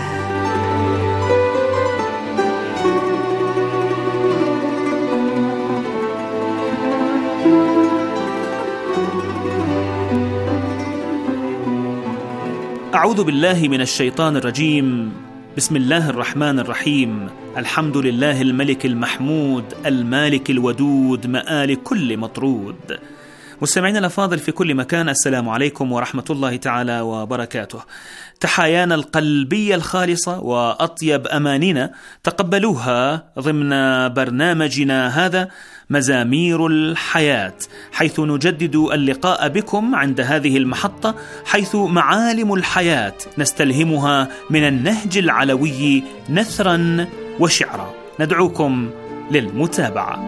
أعوذ بالله من الشيطان الرجيم. بسم الله الرحمن الرحيم. الحمد لله الملك المحمود المالك الودود مآل كل مطرود. مستمعينا الأفاضل في كل مكان، السلام عليكم ورحمة الله تعالى وبركاته. تحايانا القلبية الخالصة وأطيب أمانينا تقبلوها ضمن برنامجنا هذا مزامير الحياة، حيث نجدد اللقاء بكم عند هذه المحطة، حيث معالم الحياة نستلهمها من النهج العلوي نثرا وشعرا. ندعوكم للمتابعة.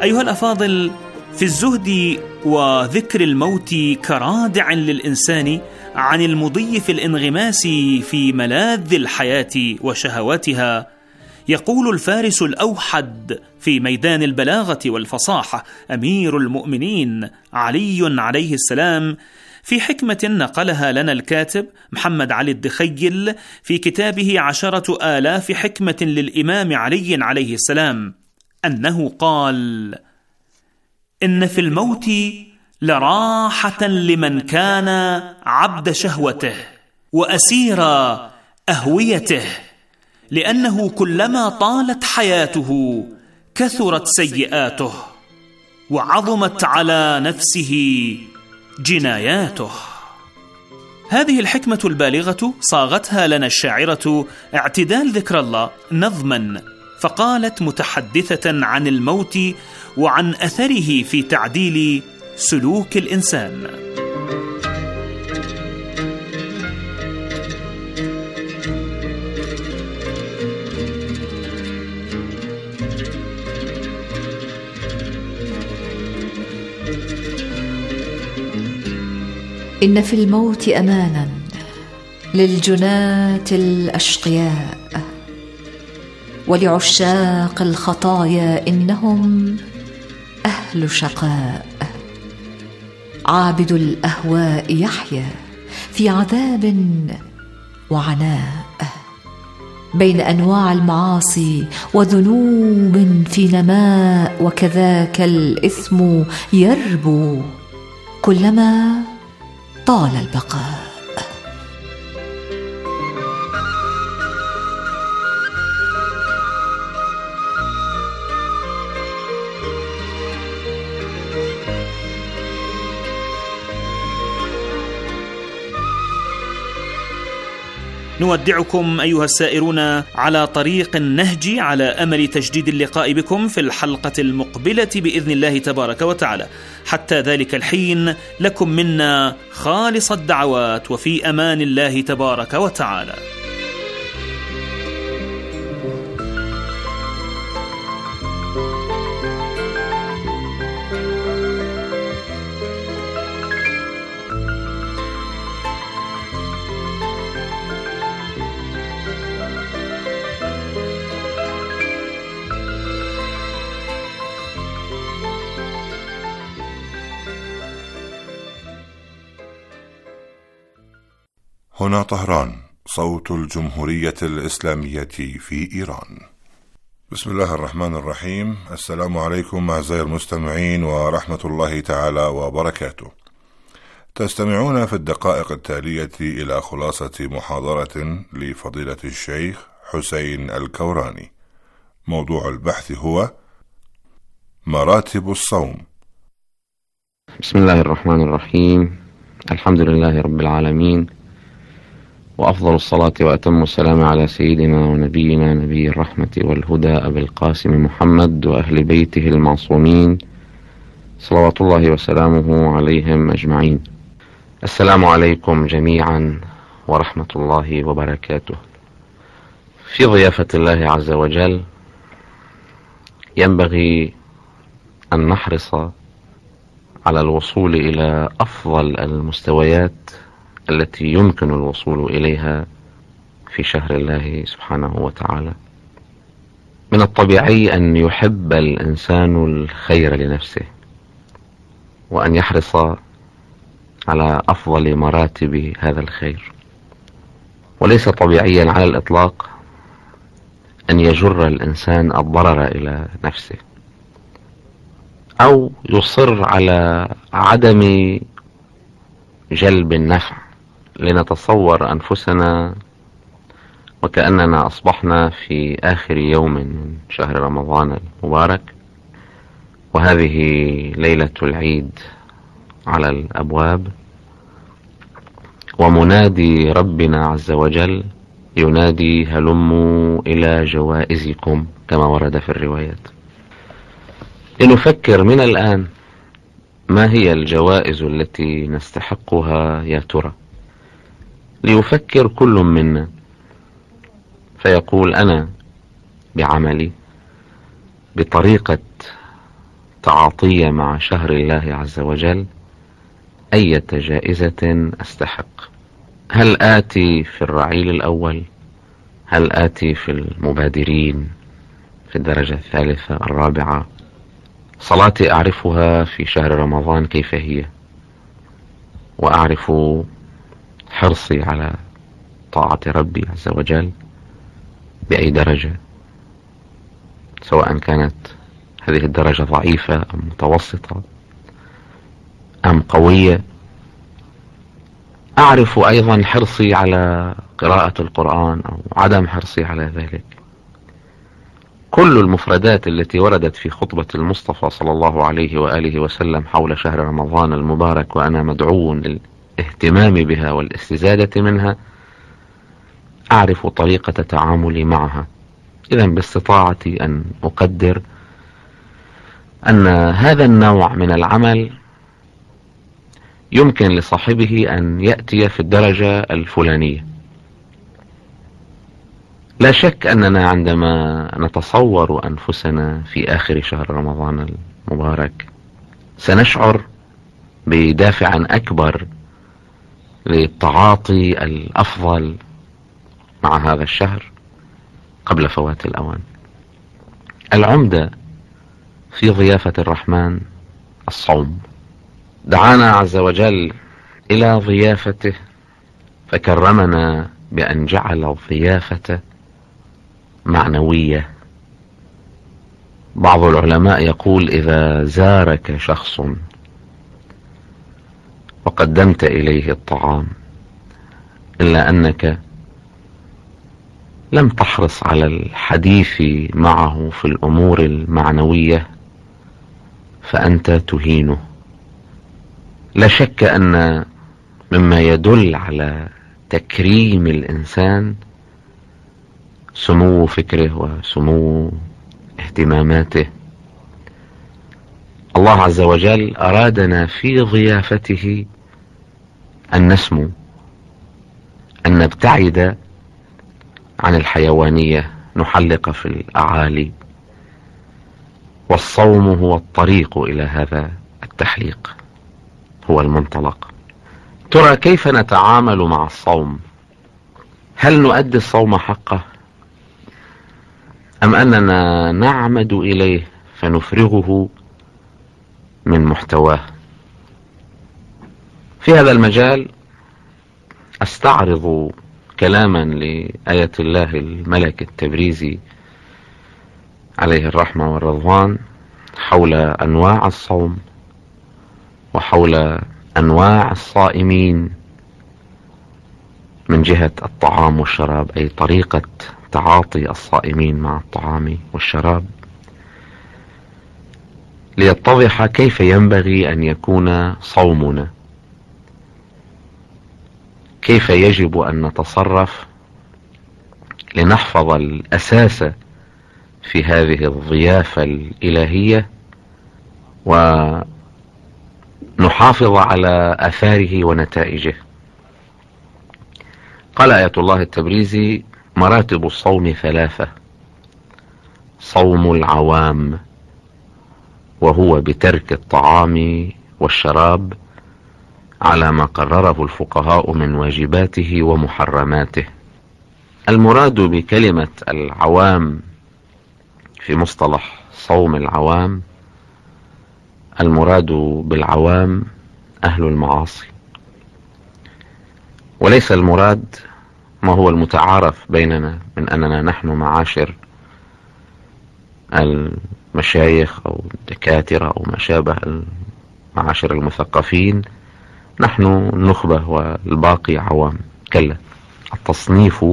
أيها الأفاضل، في الزهد وذكر الموت كرادع للإنسان عن المضي في الانغماس في ملاذ الحياة وشهواتها، يقول الفارس الأوحد في ميدان البلاغة والفصاحة أمير المؤمنين علي عليه السلام في حكمة نقلها لنا الكاتب محمد علي الدخيل في كتابه عشرة آلاف حكمة للإمام علي عليه السلام، أنه قال: إن في الموت لراحة لمن كان عبد شهوته وأسير أهويته، لأنه كلما طالت حياته كثرت سيئاته وعظمت على نفسه جناياته. هذه الحكمة البالغة صاغتها لنا الشاعرة اعتدال ذكر الله نظما، فقالت متحدثة عن الموت وعن أثره في تعديل سلوك الإنسان: إن في الموت أمانا للجناة الأشقياء، ولعشاق الخطايا إنهم أهل شقاء. عابد الأهواء يحيا في عذاب وعناء، بين أنواع المعاصي وذنوب في نماء، وكذاك الإثم يربو كلما طال البقاء. نودعكم أيها السائرون على طريق النهج، على أمل تجديد اللقاء بكم في الحلقة المقبلة بإذن الله تبارك وتعالى. حتى ذلك الحين لكم منا خالص الدعوات، وفي أمان الله تبارك وتعالى. هنا طهران، صوت الجمهورية الإسلامية في إيران. بسم الله الرحمن الرحيم. السلام عليكم أعزائي المستمعين ورحمة الله تعالى وبركاته. تستمعون في الدقائق التالية إلى خلاصة محاضرة لفضيلة الشيخ حسين الكوراني. موضوع البحث هو مراتب الصوم. بسم الله الرحمن الرحيم. الحمد لله رب العالمين، وأفضل الصلاة وأتم السلام على سيدنا ونبينا نبي الرحمة والهدى أبي القاسم محمد وأهل بيته المعصومين صلوات الله وسلامه عليهم أجمعين. السلام عليكم جميعا ورحمة الله وبركاته. في ضيافة الله عز وجل ينبغي أن نحرص على الوصول إلى أفضل المستويات التي يمكن الوصول إليها في شهر الله سبحانه وتعالى. من الطبيعي أن يحب الإنسان الخير لنفسه، وأن يحرص على أفضل مراتب هذا الخير، وليس طبيعيا على الإطلاق أن يجر الإنسان الضرر إلى نفسه، أو يصر على عدم جلب النفع، لنتصور أنفسنا وكأننا أصبحنا في آخر يوم من شهر رمضان المبارك، وهذه ليلة العيد على الأبواب، ومنادي ربنا عز وجل ينادي هلموا إلى جوائزكم كما ورد في الروايات. لنفكر من الآن ما هي الجوائز التي نستحقها يا ترى؟ ليفكر كل منا فيقول أنا بعملي، بطريقة تعاطي مع شهر الله عز وجل أية جائزة أستحق. هل آتي في الرعيل الأول؟ هل آتي في المبادرين في الدرجة الثالثة الرابعة؟ صلاتي أعرفها في شهر رمضان كيف هي، وأعرف حرصي على طاعة ربي عز وجل بأي درجة، سواء كانت هذه الدرجة ضعيفة أم متوسطة أم قوية. أعرف أيضا حرصي على قراءة القرآن أو عدم حرصي على ذلك. كل المفردات التي وردت في خطبة المصطفى صلى الله عليه وآله وسلم حول شهر رمضان المبارك وأنا مدعو للاهتمام بها والاستزادة منها، أعرف طريقة تعاملي معها. إذن باستطاعتي أن أقدر أن هذا النوع من العمل يمكن لصاحبه أن يأتي في الدرجة الفلانية. لا شك أننا عندما نتصور أنفسنا في آخر شهر رمضان المبارك سنشعر بدافع أكبر للتعاطي الأفضل مع هذا الشهر قبل فوات الأوان. العمدة في ضيافة الرحمن الصوم. دعانا عز وجل إلى ضيافته فكرمنا بأن جعل الضيافة معنوية. بعض العلماء يقول إذا زارك شخص وقدمت إليه الطعام إلا أنك لم تحرص على الحديث معه في الأمور المعنوية فأنت تهينه. لا شك أن مما يدل على تكريم الإنسان سمو فكره وسمو اهتماماته. الله عز وجل أرادنا في ضيافته أن نسمو، أن نبتعد عن الحيوانية، نحلق في الأعالي، والصوم هو الطريق إلى هذا التحليق، هو المنطلق. ترى كيف نتعامل مع الصوم؟ هل نؤدي الصوم حقه أم أننا نعمد إليه فنفرغه من محتواه؟ في هذا المجال أستعرض كلاما لآية الله الملك التبريزي عليه الرحمة والرضوان حول أنواع الصوم وحول أنواع الصائمين من جهة الطعام والشراب، أي طريقة تعاطي الصائمين مع الطعام والشراب، ليتضح كيف ينبغي أن يكون صومنا، كيف يجب أن نتصرف لنحفظ الأساس في هذه الضيافة الإلهية ونحافظ على آثاره ونتائجه. قال آية الله التبريزي: مراتب الصوم ثلاثة: صوم العوام، وهو بترك الطعام والشراب على ما قرره الفقهاء من واجباته ومحرماته. المراد بكلمة العوام في مصطلح صوم العوام، المراد بالعوام أهل المعاصي، وليس المراد ما هو المتعارف بيننا من أننا نحن معاشر المشايخ أو الدكاترة أو ما شابه، معاشر المثقفين نحن النخبة والباقي عوام. كلا، التصنيف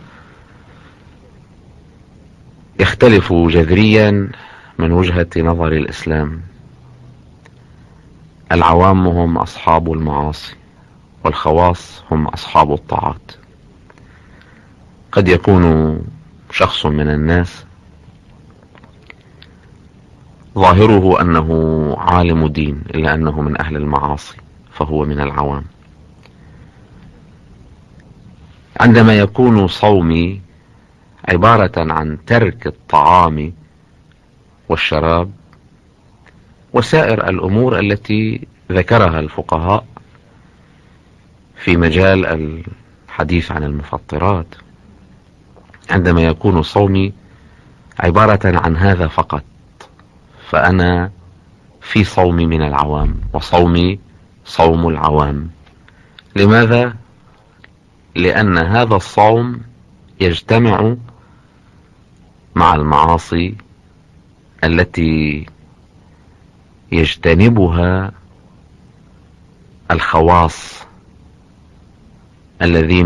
يختلف جذريا من وجهة نظر الإسلام. العوام هم أصحاب المعاصي، والخواص هم أصحاب الطاعات. قد يكون شخص من الناس ظاهره أنه عالم دين إلا أنه من أهل المعاصي، فهو من العوام. عندما يكون صومي عبارة عن ترك الطعام والشراب وسائر الأمور التي ذكرها الفقهاء في مجال الحديث عن المفطرات، عندما يكون صومي عبارة عن هذا فقط، فأنا في صومي من العوام، وصومي صوم العوام. لماذا؟ لأن هذا الصوم يجتمع مع المعاصي التي يجتنبها الخواص الذين